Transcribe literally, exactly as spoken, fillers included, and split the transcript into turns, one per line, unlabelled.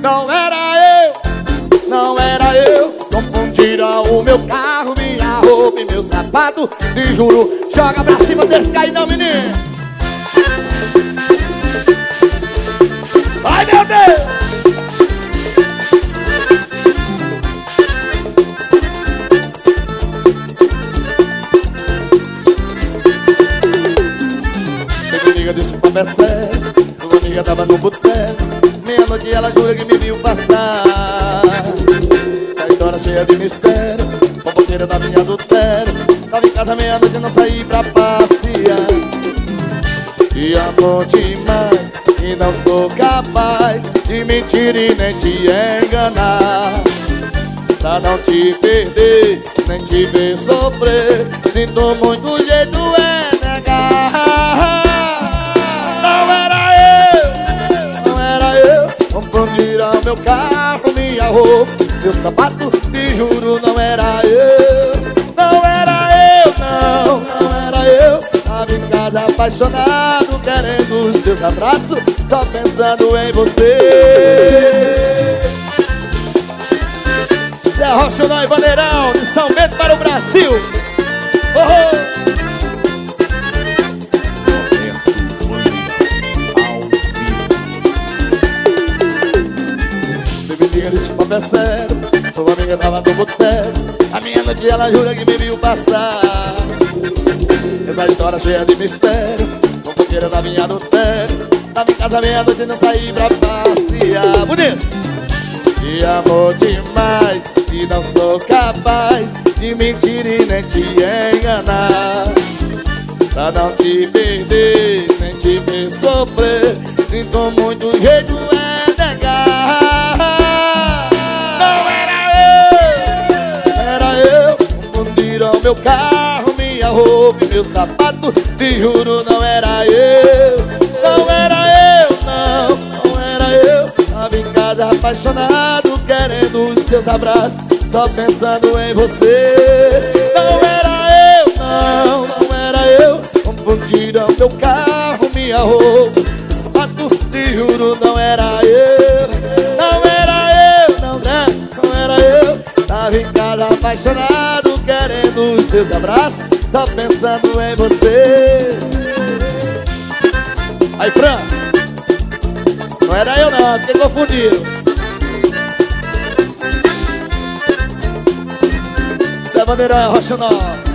não era eu, não era eu. Confundiram o meu carro, minha roupa e meu sapato. Te juro, joga pra cima, deixa cair não, menino. Ai, meu Deus! Sua amiga disse que o papo é sério. Sua amiga tava no boteco. Meia-noite ela jura que me viu passar. Essa história cheia de mistério. Fofoqueira da minha adultério. Tava em casa meia-noite e não saí pra passear. E amo demais e não sou capaz de mentir e nem te enganar. Pra não te perder, nem te ver sofrer. Sinto muito, o jeito é negar. Não era eu, não era eu. Confundiram meu carro, minha roupa, meu sapato. Te juro, não era eu. Não era eu, não, não era eu. Tava em casa apaixonado, querendo os seus abraços, só pensando em você. Zé Rocha e Vaneirão, de São Bento para o Brasil. Oh, oh. Você me liga, disse que o papo é sério. Sua amiga tava no boteco. A minha noite ela jura que me viu passar. Essa história cheia de mistério. Fofoqueira da minha adultério. Tava em casa meia-noite e não saí pra passear. Bonito! E amor demais, e não sou capaz de mentir e nem te enganar. Pra não te perder, nem te ver sofrer. Sinto muito, o jeito é negar. Não era eu, era eu. Confundiram meu carro, minha roupa e meu sapato. Te juro, não era eu. Não era eu, não, não era eu. Tava em casa apaixonado, querendo os seus abraços, só pensando em você. Não era eu, não, não era eu. Confundiram meu carro, minha roupa, meu sapato. Te juro, não era eu. Não era eu, não, não, não era eu. Tava em casa apaixonado, querendo os seus abraços, só pensando em você. Aí, Fran, não era eu não, porque confundiram. Zé Vaneirão, Rocha Nova.